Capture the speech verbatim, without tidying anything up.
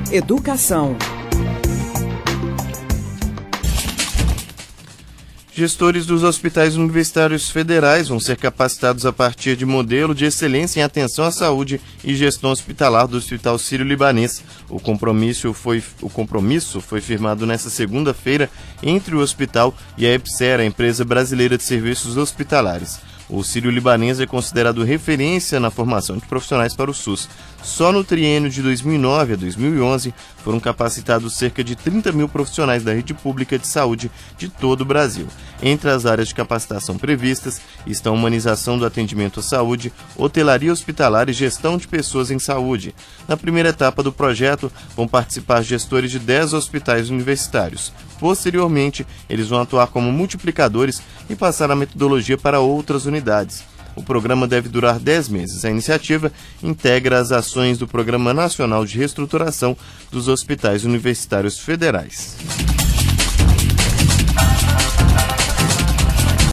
Educação. Gestores dos hospitais universitários federais vão ser capacitados a partir de modelo de excelência em atenção à saúde e gestão hospitalar do Hospital Sírio-Libanês. O compromisso foi, o compromisso foi firmado nesta segunda-feira entre o hospital e a EPSER, a empresa brasileira de serviços hospitalares. O Sírio-Libanês é considerado referência na formação de profissionais para o SUS. Só no triênio de dois mil e nove a dois mil e onze foram capacitados cerca de trinta mil profissionais da rede pública de saúde de todo o Brasil. Entre as áreas de capacitação previstas estão a humanização do atendimento à saúde, hotelaria hospitalar e gestão de pessoas em saúde. Na primeira etapa do projeto vão participar gestores de dez hospitais universitários. Posteriormente, eles vão atuar como multiplicadores e passar a metodologia para outras unidades. O programa deve durar dez meses. A iniciativa integra as ações do Programa Nacional de Reestruturação dos Hospitais Universitários Federais.